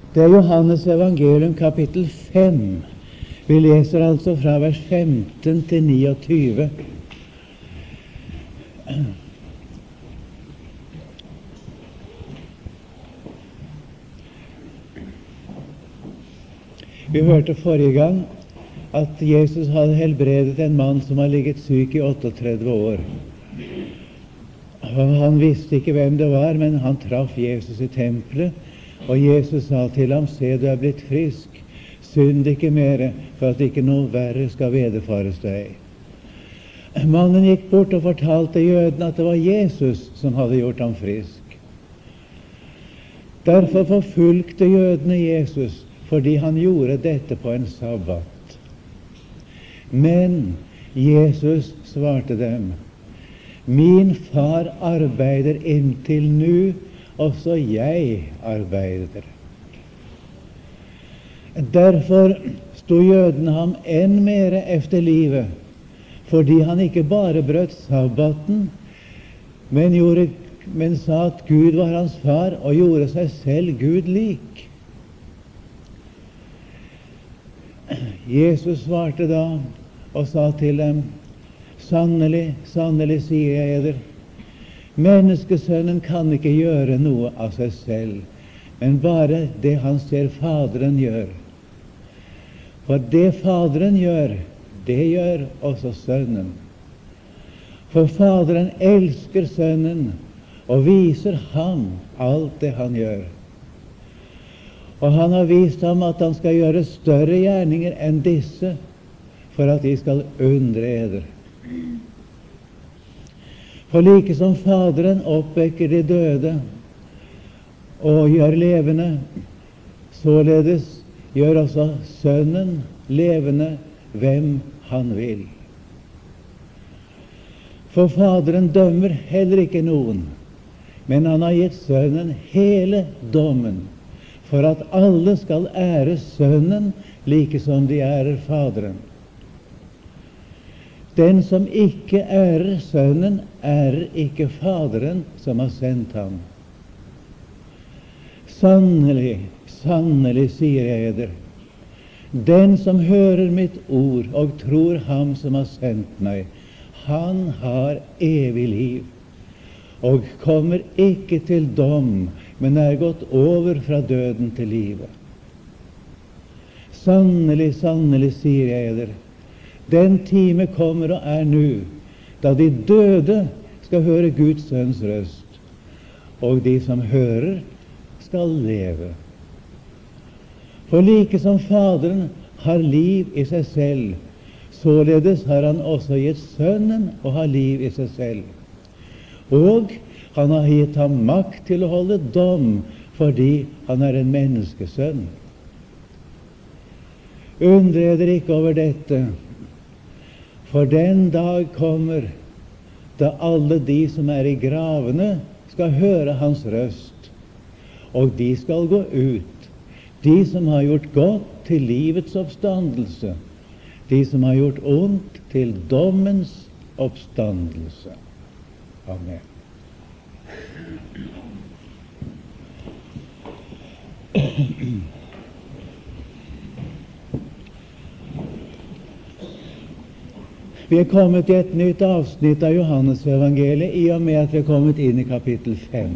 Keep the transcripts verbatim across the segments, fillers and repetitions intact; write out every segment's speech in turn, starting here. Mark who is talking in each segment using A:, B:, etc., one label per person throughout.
A: Det er Johannes evangelium kapittel fem. Vi leser altså fra vers femten til niogtyve. Vi hørte forrige gang at Jesus hadde helbredet en mann som har ligget syk i otteogtredve år. Han visste ikke hvem det var, men han traff Jesus i tempelet, og Jesus sa til ham: se, du er blitt frisk, synd ikke mere, for at ikke noe verre skal vederfares deg. Mannen gikk bort og fortalte jødene at det var Jesus som hadde gjort ham frisk. Derfor forfulgte jødene Jesus, fordi han gjorde dette på en sabbat. Men Jesus svarte dem: min far arbeider inntil nu, også jeg arbeider. Derfor stod jødene ham enn mere efter livet, fordi han ikke bare brøt sabbaten, men, gjorde, men sa at Gud var hans far, og gjorde seg selv Gud lik. Jesus svarte da og sa til dem: sannelig, sannelig sier jeg eder, menneskesønnen kan ikke gjøre noe av seg selv, men bare det han ser Faderen gjør. For det Faderen gjør, det gjør også Sønnen. For Faderen elsker Sønnen og viser ham alt det han gjør. Og han har vist ham at han skal gjøre større gjerninger enn disse, for at de skal undre eder. For like som Faderen oppvekker de døde og gjør levende, således gjør også Sønnen levende hvem han vil. For Faderen dømmer heller ikke noen, men han har gitt Sønnen hele dommen, for at alle skal ære Sønnen like som de ærer Faderen. Den som ikke ærer Sønnen, ærer ikke Faderen som har sendt ham. Sannelig, sannelig, sier jeg eder, den som hører mitt ord og tror ham som har sendt meg, han har evig liv, og kommer ikke til dom, men er gått over fra døden til livet. Sannelig, sannelig, sier jeg eder, den time kommer og er nu, da de døde skal høre Guds sønns røst, og de som hører skal leve. For like som Faderen har liv i seg selv, således har han også gitt Sønnen å ha liv i seg selv. Og han har gitt ham makt til å holde dom, fordi han er en menneskesønn. Undre dere ikke over dette, for den dag kommer da alle de som er i gravene skal høre hans røst, og de skal gå ut, de som har gjort godt til livets oppstandelse, de som har gjort ondt til dommens oppstandelse. Amen. Vi er kommet i et nytt avsnitt av Johannes evangeliet, i og med at vi er kommet inn i kapittel fem.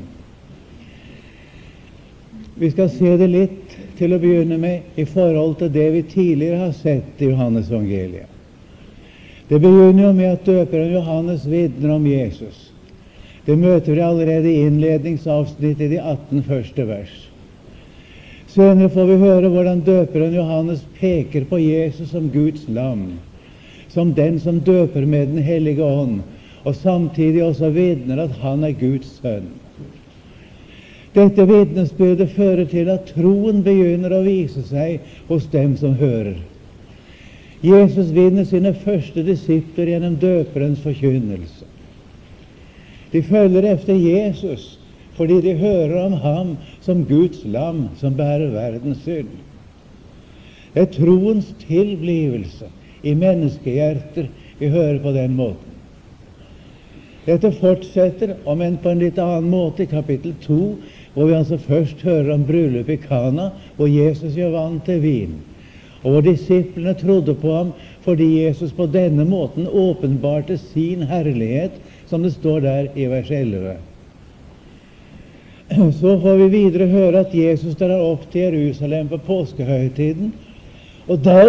A: Vi skal se det litt til å begynne med i forhold til det vi tidligere har sett i Johannes evangeliet. Det begynner jo med at døperen Johannes vitner om Jesus. Det møter vi allerede i innledningsavsnittet i de atten første vers. Senere får vi høre hvordan døperen Johannes peker på Jesus som Guds lam, som den som døper med den hellige ånd, og samtidig også vitner at han er Guds sønn. Dette vitnesbyrdet fører til at troen begynner å vise seg hos dem som hører. Jesus vinner sine første disipler gjennom døperens forkynnelse. De følger efter Jesus fordi de hører om ham som Guds lam som bærer verdens synd. Det er troens tilblivelse i menneskehjerter vi hører på den måten. Dette fortsetter, om enn på en litt annen måte, i kapittel to, hvor vi altså først hører om bryllup i Kana, hvor Jesus gjør vann til vin, og hvor disiplene trodde på ham fordi Jesus på denne måten åpenbarte sin herlighet, som det står der i vers elleve. Så får vi videre høre at Jesus drar opp til Jerusalem på påskehøytiden, og der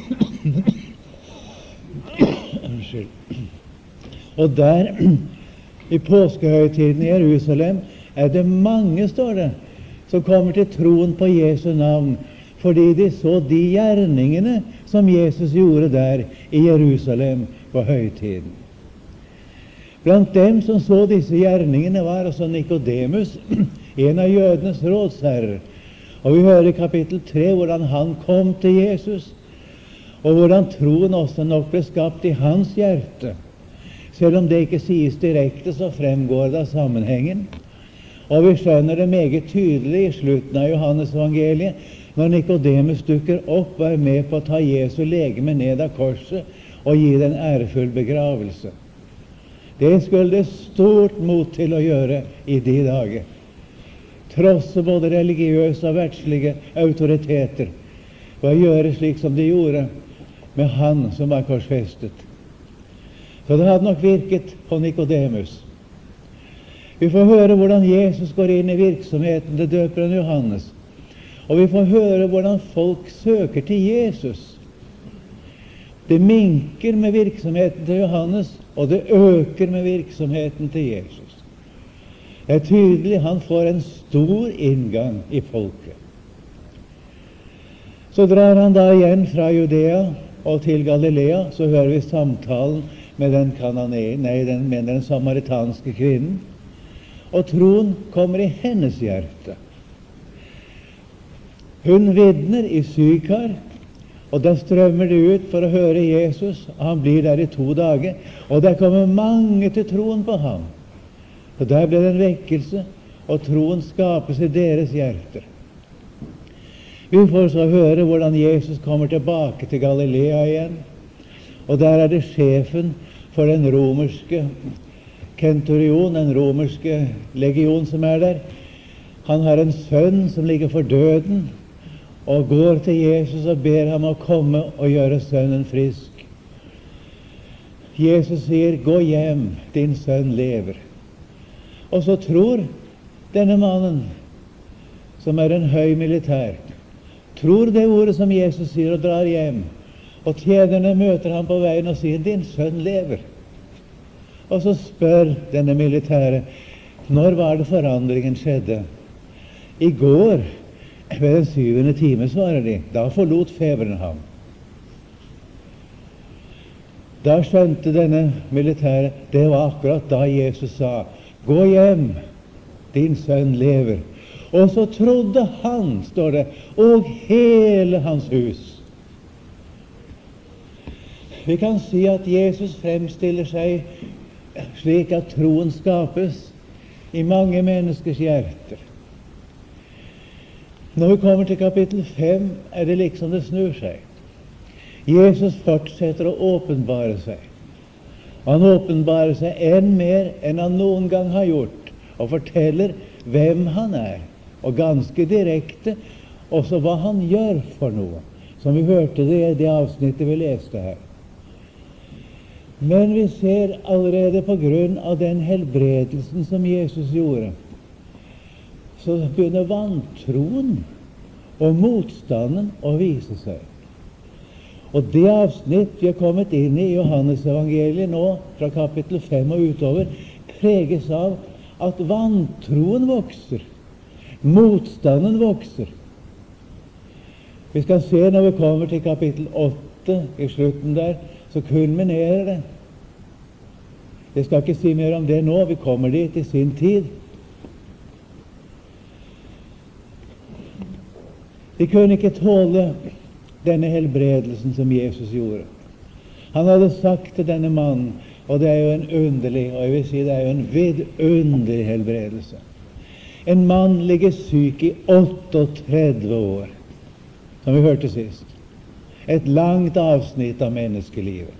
A: Unnskyld. Og der i påskehøytiden i Jerusalem er det mange, står det, som kommer til troen på Jesu navn, fordi de så de gjerningene som Jesus gjorde der i Jerusalem på høytiden. Blant dem som så disse gjerningene var også Nikodemus, en av jødenes rådsherrer. Og vi hører i kapittel tre hvordan han kom til Jesus, og hvordan troen også nok ble skapt i hans hjerte. Selv om det ikke sies direkte, så fremgår det av sammenhengen. Og vi skjønner det meget tydelig i slutten av Johannes evangeliet, når Nikodemus dukker opp og er med på å ta Jesu legeme ned av korset og gi det en ærefull begravelse. Det skulle det stort mot til å gjøre i de dager. Trosse både religiøse og verdslige autoriteter, og å gjøre slik som de gjorde med han som var korsfestet. Så det hadde nok virket på Nikodemus. Vi får høre hvordan Jesus går inn i virksomheten til døperen Johannes, og vi får høre hvordan folk søker til Jesus. Det minker med virksomheten til Johannes, og det øker med virksomheten til Jesus. Det er tydelig han får en stor inngang i folket. Så drar han da igjen fra Judea og til Galilea, så hører vi samtalen med den, kanane, nei, den, med den samaritanske kvinnen, og troen kommer i hennes hjerte. Hun vitner i Sykar, og der strømmer det ut for å høre Jesus. Han blir der i to dager, og der kommer mange til troen på ham. Og der blir det en vekkelse, og troen skapes i deres hjerter. Vi får så høre hvordan Jesus kommer tilbake til Galilea igjen, og der er det sjefen for den romerske kenturion, den romerske legion som er der. Han har en sønn som ligger for døden, og går til Jesus og ber ham å komme og gjøre sønnen frisk. Jesus sier, gå hjem, din sønn lever. Og så tror denne mannen, som er en høy militær, tror det ordet som Jesus sier, og drar hjem. Og tjenerne møter ham på veien og sier, din sønn lever. Og så spør denne militære, når var det forandringen skjedde? I går, ved den syvende time, svarer de. Da forlot feberen ham. Da skjønte denne militære, det var akkurat da Jesus sa, gå hjem, din sønn lever. Og så trodde han, står det, og hele hans hus. Vi kan si at Jesus fremstiller seg slik at troen skapes i mange menneskers hjerter. Når vi kommer til kapittel fem, er det liksom det snur seg. Jesus fortsetter å åpenbare seg. Han åpenbarer seg enn mer enn han noen gang har gjort, og forteller hvem han er, og ganske direkte også hva han gjør for noe, som vi hørte det i det avsnittet vi leste her. Men vi ser allerede på grunn av den helbredelsen som Jesus gjorde, så begynner vantroen og motstanden å vise seg. Og det avsnitt vi har kommet inn i Johannes evangeliet nå, fra kapittel fem og utover, preges av at vantroen vokser, motstanden vokser. Vi skal se når vi kommer til kapittel åtte, i slutten der, så kulminerer det. Jeg skal ikke si mer om det nå, vi kommer dit i sin tid. De kunne ikke tåle denne helbredelsen som Jesus gjorde. Han hadde sagt til denne mannen, og det er jo en underlig, og jeg vil si det er jo en vidunderlig helbredelse. En mann ligger syk i otteogtredve år, som vi hørte sist. Et langt avsnitt av menneskelivet.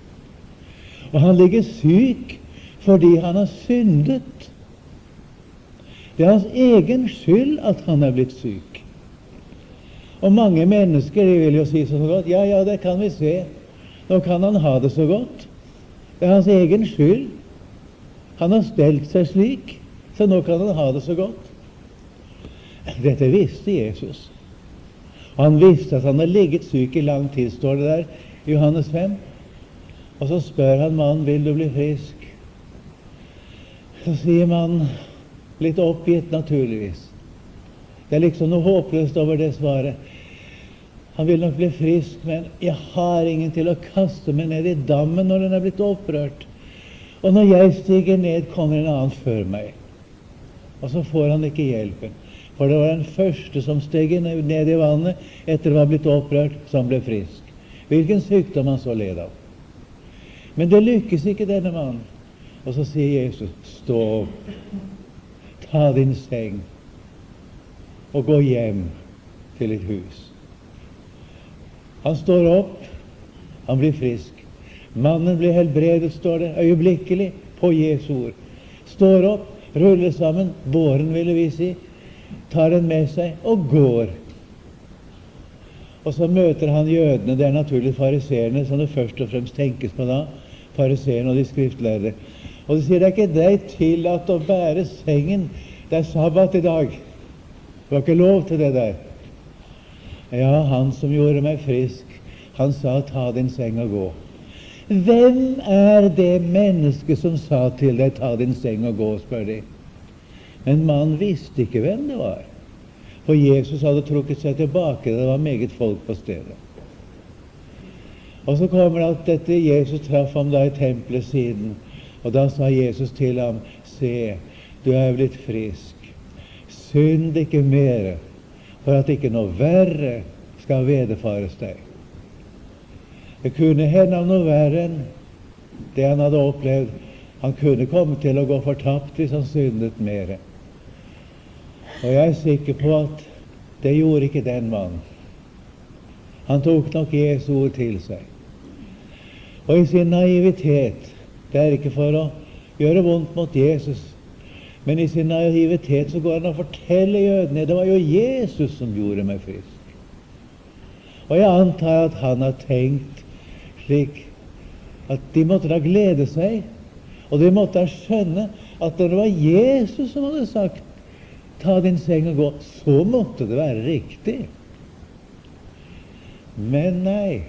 A: Og han ligger syk fordi han har syndet. Det er hans egen skyld at han er blitt syk. Og mange mennesker de vil jo si så godt, ja, ja, det kan vi se. Nå kan han ha det så godt. Det er hans egen skyld. Han har stelt seg slik, så nå kan han ha det så godt. Dette visste Jesus. Han visste at han har ligget syk i lang tid, står det der i Johannes fem. Og så spør han mannen, vil du bli frisk? Så sier mannen, litt oppgitt naturligvis. Det er liksom noe håpløst over det svaret. Han vil nok bli frisk, men jeg har ingen til å kaste meg ned i dammen når den er blitt opprørt. Og når jeg stiger ned, kommer en annen før meg. Og så får han ikke hjelpen. For det var den første som steg ned i vannet etter å ha blitt opprørt, som ble frisk. Hvilken sykdom han så led av. Men det lykkes ikke denne mannen. Og så sier Jesus, stå opp, ta din seng og gå hjem til et hus. Han står opp, han blir frisk. Mannen blir helbredet, står det, øyeblikkelig, på Jesu ord. Står opp, ruller sammen, båren ville vi si, tar den med seg og går. Og så møter han jødene, det er naturlig fariseerne, som det først og fremst tenkes på da, fariseerne og de skriftlærde. Og de sier, det er ikke deg tillatt å bære sengen, det er sabbat i dag. Det var ikke lov til det der. Ja, han som gjorde meg frisk, han sa, ta din seng og gå. Hvem er det mennesket som sa til deg, ta din seng og gå, spør de. Men mannen visste ikke hvem det var. For Jesus hadde trukket seg tilbake, det var meget folk på stedet. Og så kommer det at dette Jesus traff ham da i tempelet siden, og da sa Jesus til ham, se, du er blitt frisk. Synd ikke mere, for at ikke noe verre skal vederfares deg. Det kunne hende av noe verre enn det han hadde opplevd. Han kunne komme til å gå fortapt hvis han syndet mere. Og jeg er sikker på at det gjorde ikke den mannen. Han tok nok Jesu ord til seg. Og i sin naivitet, det er ikke for å gjøre vondt mot Jesus, men i sin naivitet så går han og forteller jødene, det var jo Jesus som gjorde meg frisk. Og jeg antar at han har tenkt slik at de måtte da glede seg, og de måtte da skjønne at det var Jesus som hadde sagt, ta din seng og gå, så måtte det være riktig. Men nei,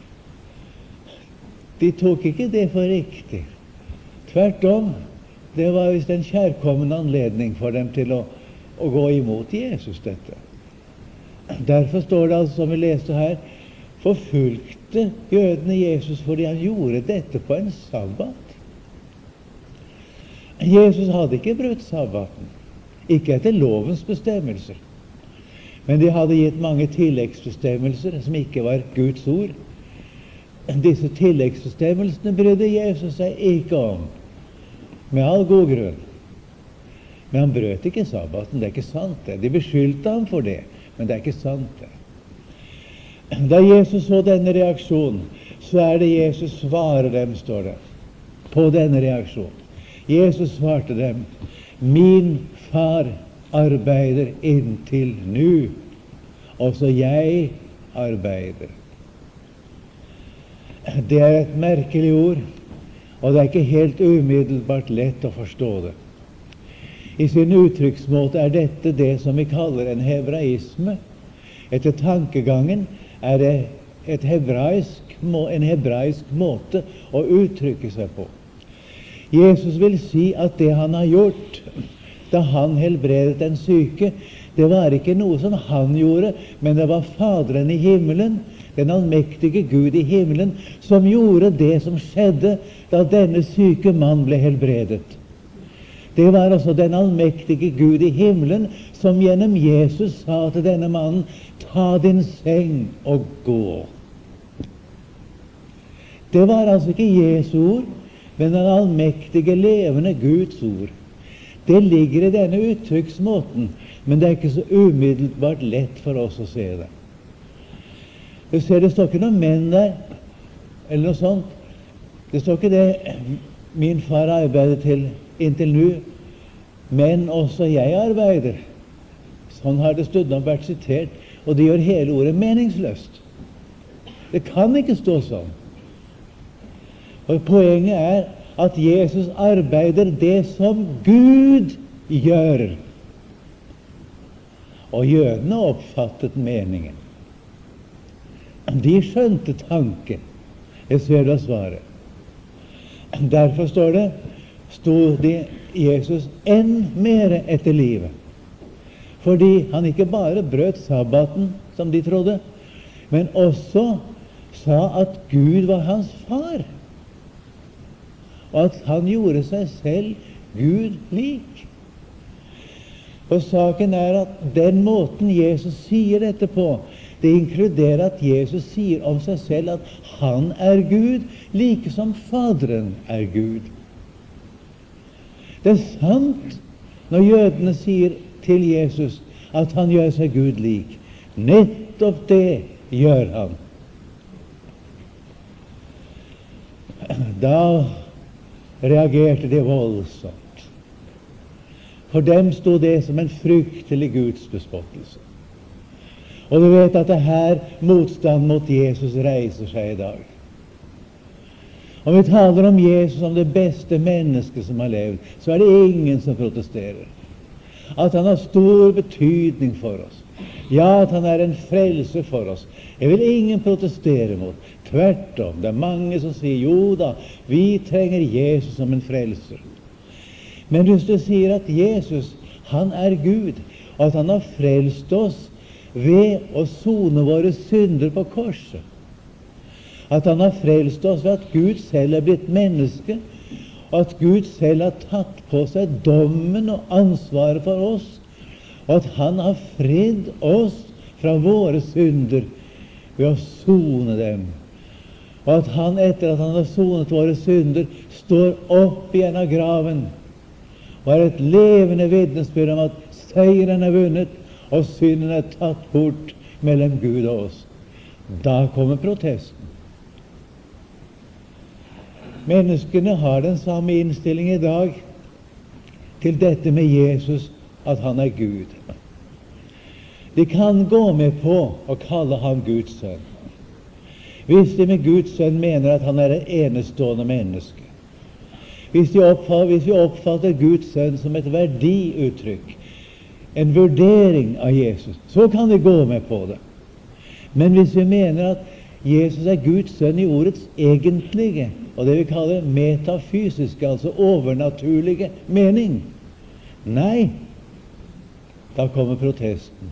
A: de tok ikke det for riktig. Tvert om, det var visst en kjærkommen anledning for dem til å, å gå imot Jesus dette. Derfor står det altså, som vi leste her, forfulgte jødene Jesus fordi han gjorde dette på en sabbat. Jesus hadde ikke brutt sabbaten, ikke etter lovens bestemmelser, men de hadde gitt mange tilleggsbestemmelser som ikke var Guds ord. Disse tilleggsbestemmelsene brydde Jesus seg ikke om, med all god grunn. Men han brøt ikke sabbaten, det er ikke sant det. De beskyldte ham for det, men det er ikke sant det. Da Jesus så denne reaksjonen, så er det Jesus svarer dem, står det, på denne reaksjonen. Jesus svarte dem, min far arbeider inntil nu, også jeg arbeider. Det er et merkelig ord, og det er ikke helt umiddelbart lett å forstå det. I sin uttrykksmåte er dette det som vi kaller en hebraisme. Etter tankegangen er det et hebraisk, en hebraisk måte å uttrykke seg på. Jesus vil si at det han har gjort da han helbredet den syke, det var ikke noe som han gjorde, men det var Faderen i himmelen, den allmektige Gud i himmelen, som gjorde det som skjedde da denne syke mann ble helbredet. Det var altså den allmektige Gud i himmelen som gjennom Jesus sa til denne mannen, ta din seng og gå. Det var altså ikke Jesu ord, men den allmektige levende Guds ord. Det ligger i denne uttrykksmåten, men det er ikke så umiddelbart lett for oss å se det. Du ser, det står ikke noen menn der, eller noe sånt. Det står ikke det, min far arbeidet til inntil nu, men også jeg arbeider. Sånn har det stått og vært sitert, og det gjør hele ordet meningsløst. Det kan ikke stå sånn. Og poenget er at Jesus arbeider det som Gud gjør. Og jødene oppfattet meningen. De skjønte tanken. Det ser du av svaret. Derfor står det, stod de Jesus enn mere etter livet. Fordi han ikke bare brøt sabbaten, som de trodde, men også sa at Gud var hans far, og at han gjorde seg selv Gud lik. Og saken er at den måten Jesus sier dette på, det inkluderer at Jesus sier om seg selv at han er Gud, like som Faderen er Gud. Det er sant når jødene sier til Jesus at han gjør seg Gud lik. Nettopp det gjør han. Da reagerte de voldsomt. For dem stod det som en fryktelig gudsbespottelse. Og du vet at det her motstand mot Jesus reiser seg i dag. Om vi taler om Jesus som det beste mennesket som har levd, så er det ingen som protesterer. At han har stor betydning for oss. Ja, at han er en frelse for oss. Jeg vil ingen protestere mot. Tvert om, det er mange som sier, jo da, vi trenger Jesus som en frelser. Men hvis du sier at Jesus, han er Gud, og at han har frelst oss ved å sone våre synder på korset, at han har frelst oss ved at Gud selv er blitt menneske, og at Gud selv har tatt på seg dommen og ansvaret for oss, og at han har fridd oss fra våre synder ved å sone dem, og at han etter at han har sonet våre synder står opp igjen av graven og er et levende vitnesbyrd om at seieren er vunnet og synden er tatt bort mellom Gud og oss. Da kommer protesten. Menneskene har den samme innstilling i dag til dette med Jesus, at han er Gud. De kan gå med på å kalle ham Guds sønn, hvis de med Guds sønn mener at han er et enestående menneske. Hvis, de oppfatter, hvis vi oppfatter Guds sønn som et verdiuttrykk, en vurdering av Jesus, så kan vi gå med på det. Men hvis vi mener at Jesus er Guds sønn i ordets egentlige, og det vi kaller metafysiske, altså overnaturlige mening, nei, da kommer protesten.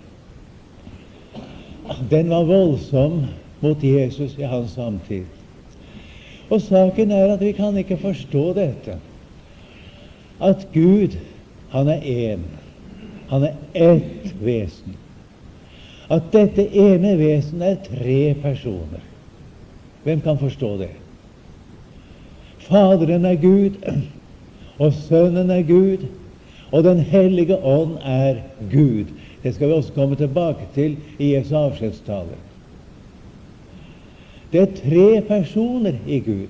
A: Den var voldsom mot Jesus i hans samtid. Og saken er at vi kan ikke forstå dette, at Gud, han er en, han er ett vesen. At dette ene vesen er tre personer. Hvem kan forstå det? Faderen er Gud, og Sønnen er Gud, og Den hellige ånd er Gud. Det skal vi også komme tilbake til i Jesu avskjedstale. Det er tre personer i Gud.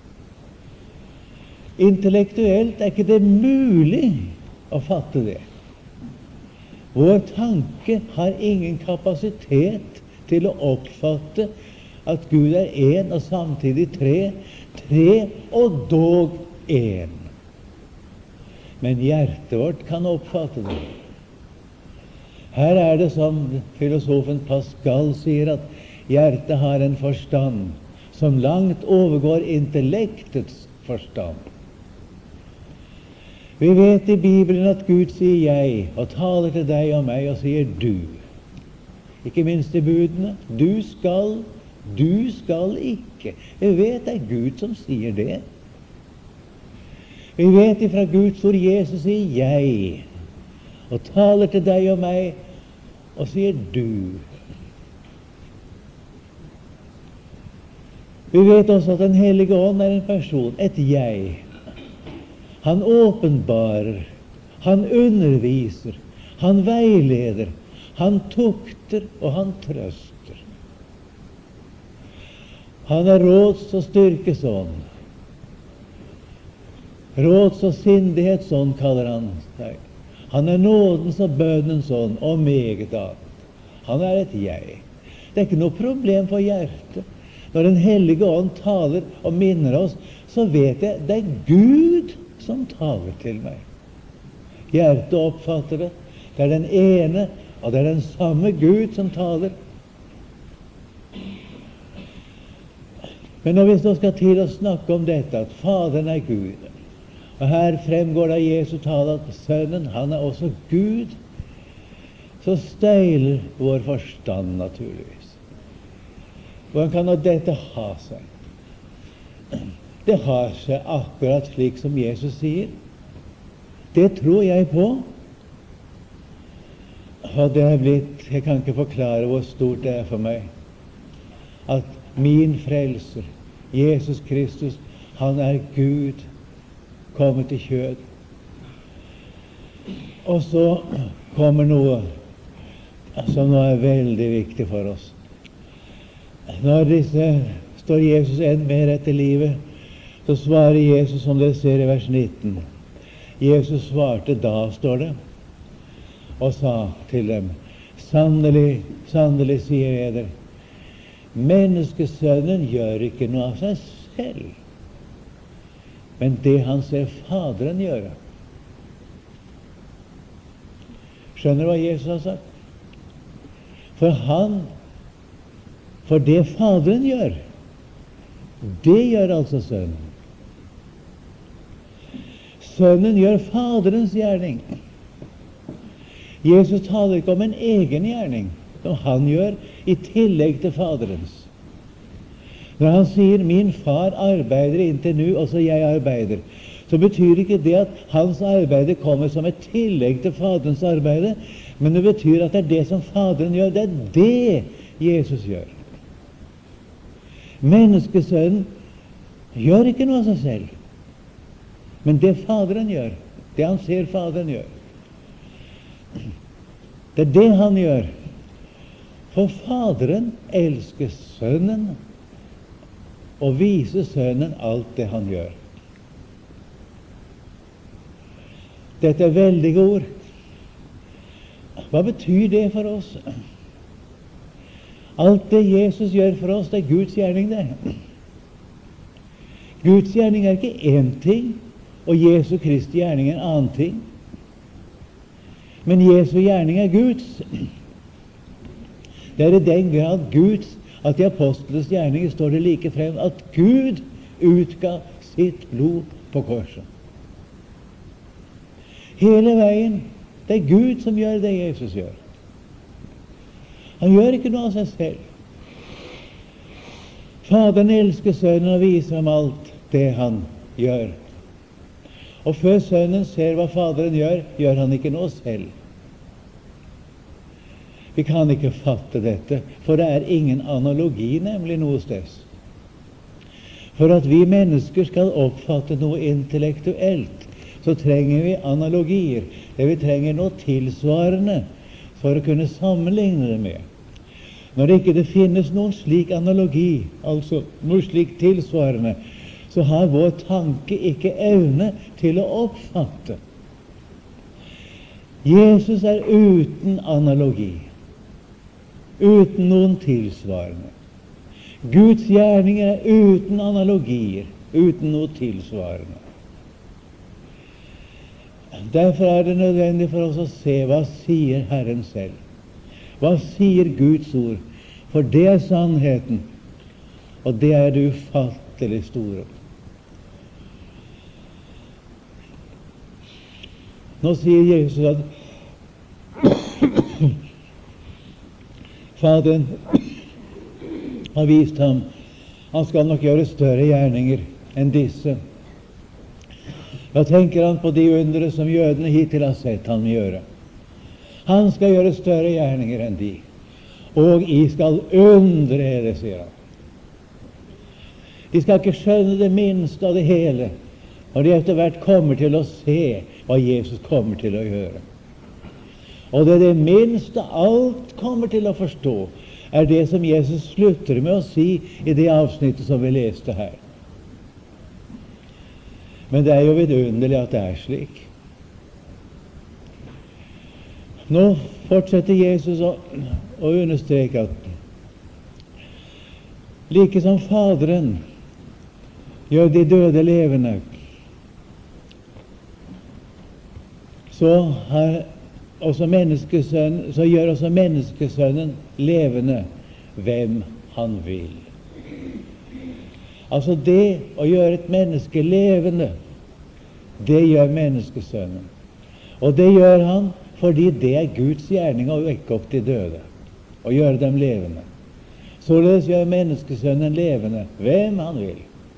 A: Intellektuelt er ikke det mulig å fatte det. Vår tanke har ingen kapasitet til å oppfatte at Gud er en og samtidig tre, tre og dog en. Men hjertet vårt kan oppfatte det. Her er det som filosofen Pascal sier, at hjertet har en forstand som langt overgår intellektets forstand. Vi vet i Bibelen at Gud sier jeg, og taler til deg og meg, og sier du. Ikke minst i budene. Du skal, du skal ikke. Vi vet det er Gud som sier det. Vi vet ifra Guds ord Jesus sier jeg, og taler til deg og meg, og sier du. Vi vet også at Den hellige ånd er en person, et jeg. Han åpenbarer, han underviser, han veileder, han tukter og han trøster. Han er råds- og styrkesånd. Råds- og sindighetsånd kaller han seg. Han er nådens og bønnens ånd, og meget annet. Han er et jeg. Det er ikke noe problem for hjertet. Når Den hellige ånd taler og minner oss, så vet jeg det er Gud som taler til meg. Hjertet oppfatter det. Det er den ene, og det er den samme Gud som taler. Men når vi så skal til å snakke om dette, at Faderen er Gud, og her fremgår det av Jesu tale at Sønnen, han er også Gud, så steiler vår forstand naturligvis. Hvordan kan nå dette ha seg? Det har seg akkurat slik som Jesus sier. Det tror jeg på. Og det er blitt, jeg kan ikke forklare hvor stort det er for meg, at min frelser, Jesus Kristus, han er Gud, kommet i kjød. Og så kommer noe som nå er veldig viktig for oss. Når disse står Jesus enn mer etter livet, så svarer Jesus, som dere ser i vers nitten. Jesus svarte da, står det, og sa til dem, sannelig, sannelig sier jeg dere, menneskesønnen gjør ikke noe av seg selv, men det han ser Faderen gjøre. Skjønner du hva Jesus har sagt? For han, for det Faderen gjør, det gjør altså Sønnen. Sønnen gjør Faderens gjerning. Jesus taler ikke om en egen gjerning, som han gjør i tillegg til Faderens. Når han sier, min far arbeider inntil nå, og så jeg arbeider, så betyr ikke det at hans arbeide kommer som et tillegg til Faderens arbeide, men det betyr at det er det som Faderen gjør, det er det Jesus gjør. Menneskesønnen gjør ikke noe av seg selv, men det Faderen gjør, det han ser Faderen gjør, det er det han gjør. For Faderen elsker Sønnen og viser Sønnen alt det han gjør. Dette er veldige ord. Hva betyr det for oss? Alt det Jesus gjør for oss, det er Guds gjerning, det. Guds gjerning er ikke én ting, og Jesu Kristi gjerning er en annen ting. Men Jesu gjerning er Guds. Det er i den grad Guds at i apostlenes gjerninger står det like frem at Gud utga sitt blod på korset. Hele veien, det er Gud som gjør det Jesus gjør. Han gjør ikke noe av seg selv. Faderen elsker Sønnen og viser ham alt det han gjør. Og før Sønnen ser hva Faderen gjør, gjør han ikke noe selv. Vi kan ikke fatte dette, for det er ingen analogi nemlig noe sted. For at vi mennesker skal oppfatte noe intellektuelt, så trenger vi analogier. Det vi trenger noe tilsvarende for å kunne sammenligne det med. Når det ikke det finnes noen slik analogi, altså noe slik tilsvarende, så har vår tanke ikke evne til å oppfatte. Jesus er uten analogi, uten noen tilsvarende. Guds gjerninger er uten analogier, uten noe tilsvarende. Derfor er det nødvendig for oss å se hva sier Herren selv. Hva sier Guds ord? For det er sannheten, og det er det ufattelig store. Nå sier Jesus at Faderen har vist ham han skal nok gjøre større gjerninger enn disse. Da tenker han på de undre som jødene hittil har sett han gjøre. Han skal gjøre større gjerninger enn de, og I skal undre det, sier han. De skal ikke skjønne det minste av det hele, og de etter hvert kommer til å se hva Jesus kommer til å gjøre. Og det det minste alt kommer til å forstå, er det som Jesus slutter med å si i det avsnittet som vi leste her. Men det er jo vidunderlig at det er slik. Nå fortsetter Jesus å, å understreke at like som Faderen gjør de døde levende, så, har også menneskesønnen, så gjør også menneskesønnen levende hvem han vil. Altså det å gjøre et menneske levende, det gjør menneskesønnen. Og det gjør han fordi det er Guds gjerning å vekke opp de døde og gjøre dem levende. Således gjør menneskesønnen levende hvem han vil.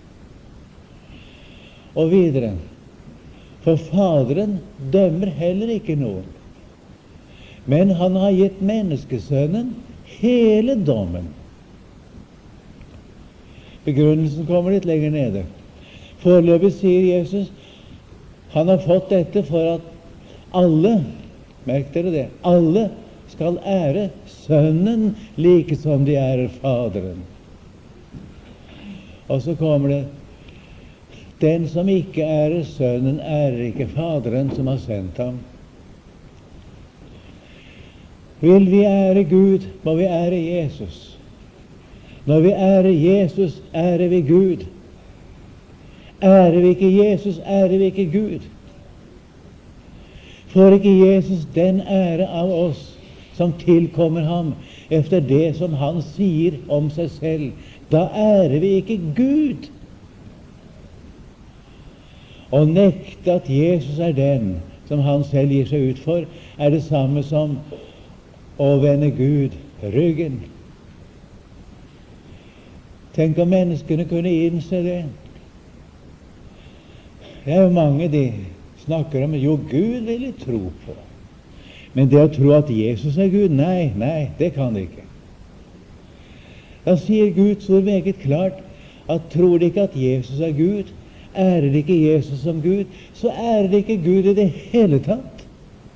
A: Og videre, for Faderen dømmer heller ikke noen, men han har gitt menneskesønnen hele dommen. Begrunnelsen kommer litt lenger nede. Foreløpig sier Jesus han har fått dette for at alle, merk dere det, alle skal ære Sønnen like som de ærer Faderen. Og så kommer det, den som ikke ærer Sønnen, ærer ikke Faderen som har sendt ham. Vil vi ære Gud, må vi ære Jesus. Når vi ærer Jesus, ærer vi Gud. Ærer vi ikke Jesus, ærer vi ikke Gud. Får ikke Jesus den ære av oss som tilkommer ham efter det som han sier om seg selv, da ærer vi ikke Gud. Å nekte at Jesus er den som han selv gir seg ut for, er det samme som å vende Gud ryggen. Tenk om menneskene kunne innse det. Det er jo mange de snakker om, jo, Gud vil jeg tro på. Men det å tro at Jesus er Gud, nei, nei, det kan det ikke. Da sier Guds ord meget klart at tror de ikke at Jesus er Gud, ærer de ikke Jesus som Gud, så ærer de ikke Gud i det hele tatt.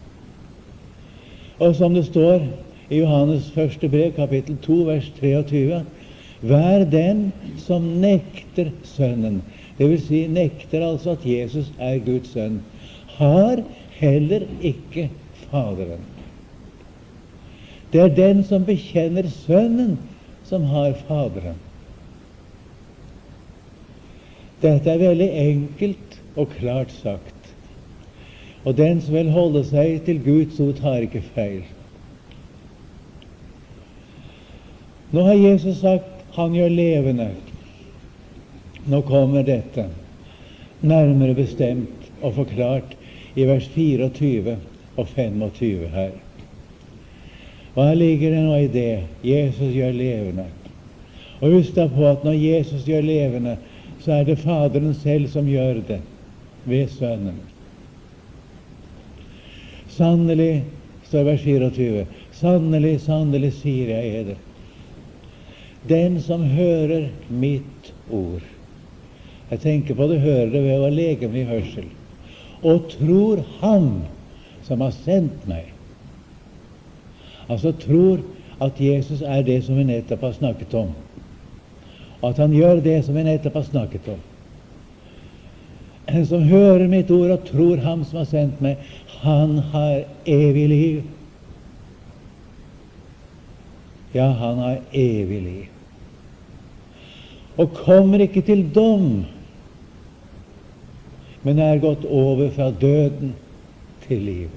A: Og som det står i Johannes første brev, kapittel to, vers treogtyve, vær den som nekter Sønnen, det vil si nekter altså at Jesus er Guds sønn, har heller ikke Faderen. Det er den som bekjenner Sønnen, som har Faderen. Dette er veldig enkelt og klart sagt. Og den som vil holde seg til Guds ord, tar ikke feil. Nå har Jesus sagt han gjør levende. Nå kommer dette nærmere bestemt og forklart i vers fireogtyve og femogtyve her. Og her ligger det nå i det Jesus gjør levende. Og husk da på at når Jesus gjør levende, så er det Faderen selv som gjør det ved Sønnen. Sannelig, står vers fireogtyve, sannelig, sannelig sier jeg eder, den som hører mitt ord, jeg tenker på det, hører det ved å ha legemlig hørsel, og tror han som har sendt meg. Altså tror at Jesus er det som vi nettopp har snakket om, og at han gjør det som vi nettopp har snakket om. En som hører mitt ord og tror ham som har sendt meg, han har evig liv. Ja, han har evig liv. Og kommer ikke til dom, men er gått over fra døden til livet.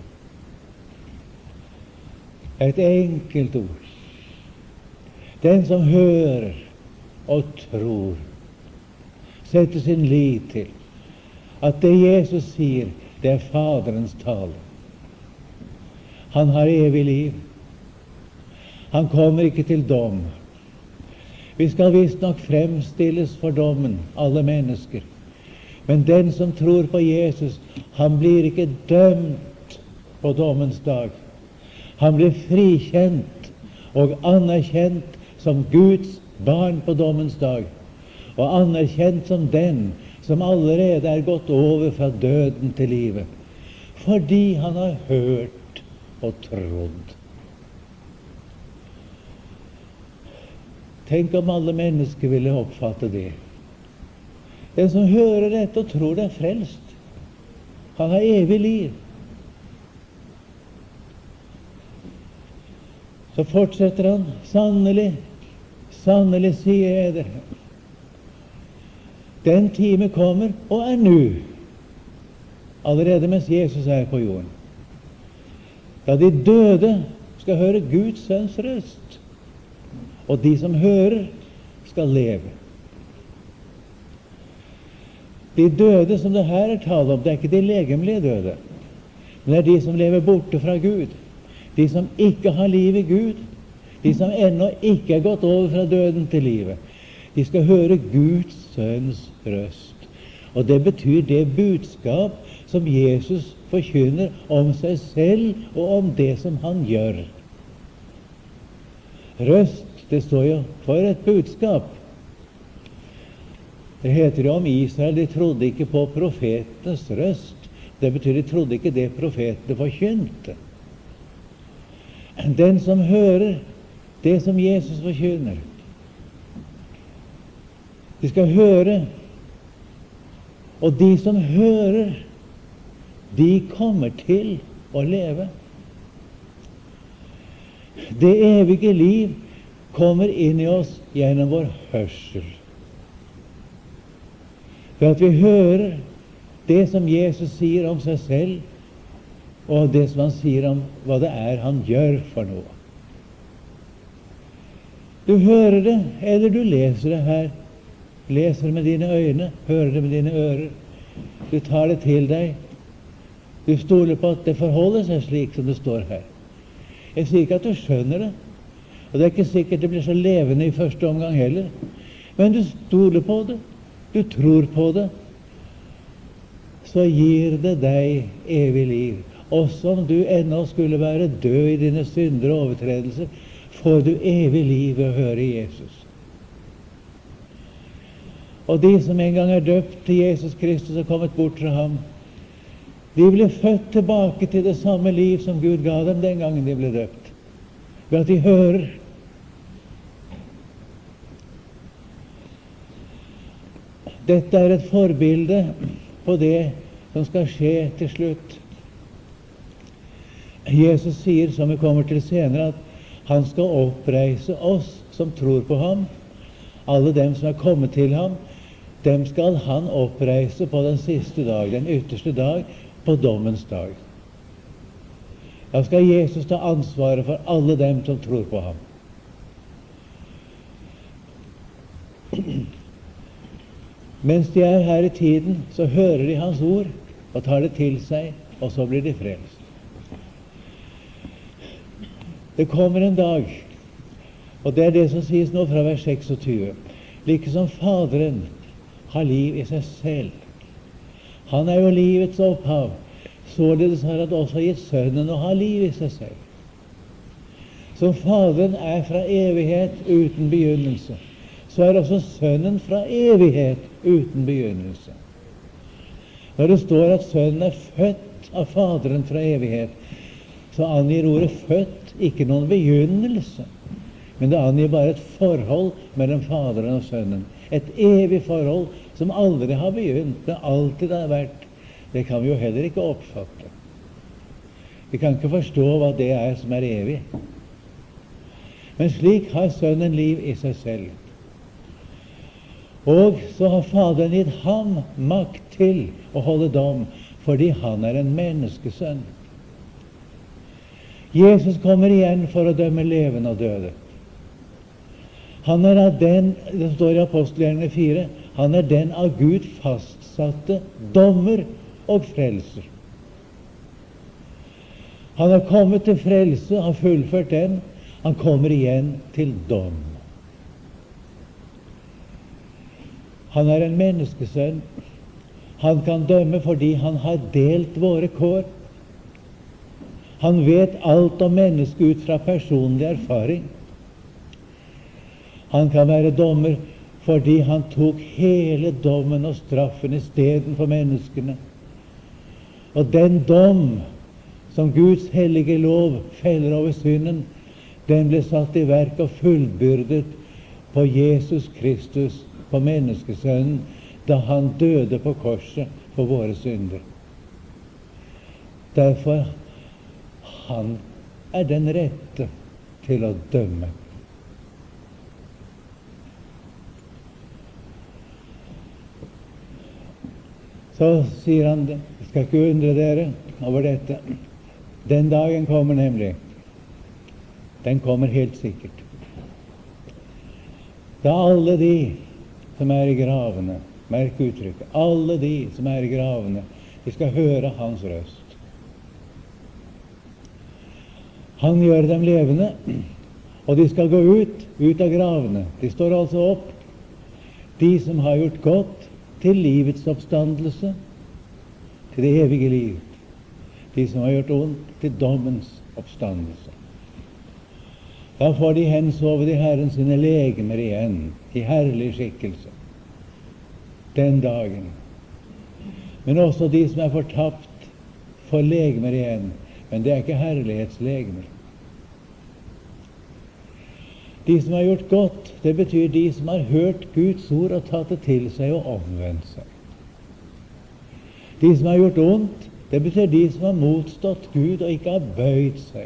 A: Et enkelt ord. Den som hører og tror, setter sin lit til at det Jesus sier, det er Faderens tale. Han har evig liv. Han kommer ikke til dom. Vi skal visst nok fremstilles for dommen, alle mennesker. Men den som tror på Jesus, han blir ikke dømt på dommens dag. Han blir frikjent og anerkjent som Guds barn på dommens dag, og anerkjent som den som allerede er gått over fra døden til livet, fordi han har hørt og trodd. Tenk om alle mennesker ville oppfatte det. Den som hører dette og tror det er frelst, han har evig liv. Så fortsetter han, sannelig, sannelig sier jeg dere, den time kommer, og er nå, allerede mens Jesus er på jorden, da de døde skal høre Guds sønns røst, og de som hører skal leve. De døde som det her er tale om, det er ikke de legemlige døde, men det er de som lever borte fra Gud, de som ikke har liv i Gud, de som ennå ikke er gått over fra døden til livet. De skal høre Guds sønns røst. Og det betyr det budskap som Jesus forkynner om seg selv og om det som han gjør. Røst, det står jo for et budskap. Det heter jo om Israel, de trodde ikke på profetenes røst. Det betyr de trodde ikke det profetene forkynte. Den som hører det som Jesus forkynner, de skal høre, og de som hører, de kommer til å leve. Det evige liv kommer inn i oss gjennom vår hørsel. For at vi hører det som Jesus sier om seg selv, og det som han sier om hva det er han gjør for noe. Du hører det, eller du leser det her. Leser det med dine øyne, hører det med dine ører. Du tar det til deg. Du stoler på at det forholder seg slik som det står her. Jeg sier ikke at du skjønner det, og det er ikke sikkert det blir så levende i første omgang heller. Men du stoler på det, du tror på det, så gir det deg evig liv. Også om du ennå skulle være død i dine synder og overtredelser, får du evig liv ved å høre Jesus. Og de som en gang er døpt til Jesus Kristus og kommet bort fra ham, de ble født tilbake til det samme liv som Gud ga dem den gangen de ble døpt, ved at de hører. Dette er et forbilde på det som skal skje til slutt. Jesus sier, som vi kommer til senere, at han skal oppreise oss som tror på ham. Alle dem som er kommet til ham, dem skal han oppreise på den siste dag, den ytterste dag, på dommens dag. Da skal Jesus ta ansvaret for alle dem som tror på ham. Mens de er her i tiden, så hører de hans ord og tar det til seg, og så blir de frelst. Det kommer en dag, og det er det som sies nå fra vers seksogtyve. Like som Faderen har liv i seg selv. Han er jo livets opphav. Således har han også gitt Sønnen å ha liv i seg selv. Som Faderen er fra evighet uten begynnelse, så er også Sønnen fra evighet uten begynnelse. Når det står at Sønnen er født av Faderen fra evighet, så angir ordet født ikke noen begynnelse, men det angir bare et forhold mellom Faderen og Sønnen. Et evig forhold som aldri har begynt, men alltid har vært. Det kan vi jo heller ikke oppfatte. Vi kan ikke forstå hva det er som er evig. Men slik har Sønnen liv i seg selv. Og så har Faderen gitt ham makt til å holde dom, fordi han er en menneskesønn. Jesus kommer igjen for å dømme levende og døde. Han er av den, det står i Apostelgjerningene fire, han er den av Gud fastsatte dommer og frelser. Han har kommet til frelse, har fullført den, han kommer igjen til dom. Han er en menneskesønn. Han kan dømme fordi han har delt våre kår. Han vet alt om mennesket ut fra personlig erfaring. Han kan være dommer fordi han tok hele dommen og straffen i stedet for menneskene. Og den dom som Guds hellige lov feller over synden, den ble satt i verk og fullbyrdet på Jesus Kristus, på menneskesønnen, da han døde på korset for våre synder. Derfor han er den rette til å dømme. Så sier han, jeg skal ikke undre dere over dette. Den dagen kommer nemlig. Den kommer helt sikkert. Da alle de som er i gravene, merk uttrykket, alle de som er i gravene, de skal høre hans røst. Han gjør dem levende, og de skal gå ut, ut av gravene. De står altså opp. De som har gjort godt til livets oppstandelse, til det evige liv. De som har gjort ondt til dommens oppstandelse. Da får de hensovet i Herren sine legemer igjen, i herlig skikkelse, den dagen. Men også de som er fortapt, får legemer igjen, men det er ikke herlighetslegemer. De som har gjort godt, det betyr de som har hørt Guds ord og tatt det til seg og omvendt seg. De som har gjort ondt, det betyr de som har motstått Gud og ikke har bøyd seg.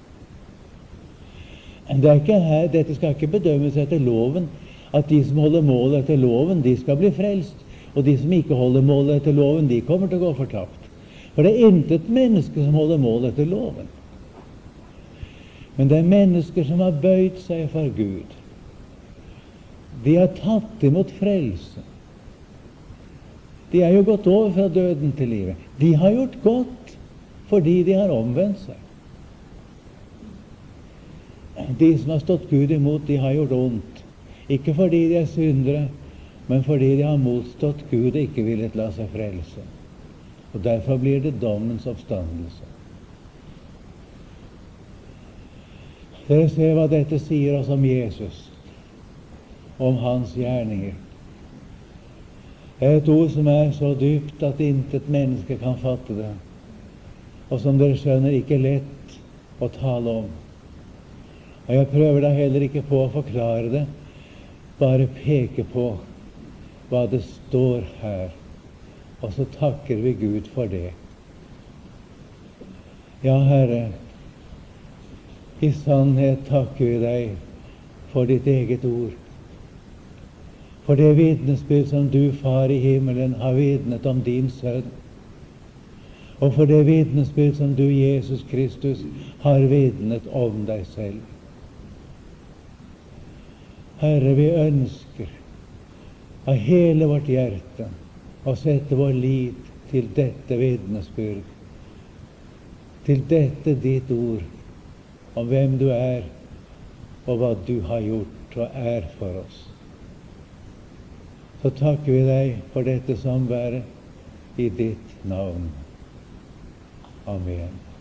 A: Det er ikke her, dette skal ikke bedømmes etter loven, at de som holder målet etter loven, de skal bli frelst, og de som ikke holder målet etter loven, de kommer til å gå fortapt. For det er intet menneske som holder målet etter loven. Men det er mennesker som har bøyd seg for Gud. De har tatt imot frelse. De er jo gått over fra døden til livet. De har gjort godt fordi de har omvendt seg. De som har stått Gud imot, de har gjort ondt. Ikke fordi de er syndere, men fordi de har motstått Gud og ikke villet la seg frelse. Og derfor blir det dommens oppstandelse. Dere ser hva dette sier oss om Jesus, om hans gjerninger. Det er et ord som er så dypt at intet menneske kan fatte det, og som dere skjønner, ikke lett å tale om. Og jeg prøver da heller ikke på å forklare det, bare peke på hva det står her, og så takker vi Gud for det. Ja, Herre, i sannhet takker vi deg for ditt eget ord, for det vitnesbyrd som du, Far i himmelen, har vitnet om din sønn, og for det vitnesbyrd som du, Jesus Kristus, har vitnet om deg selv. Herre, vi ønsker av hele vårt hjerte å sette vår lit til dette vitnesbyrd, til dette ditt ord, om hvem du er, og hva du har gjort og er for oss. Så takker vi deg for dette samværet i ditt navn. Amen.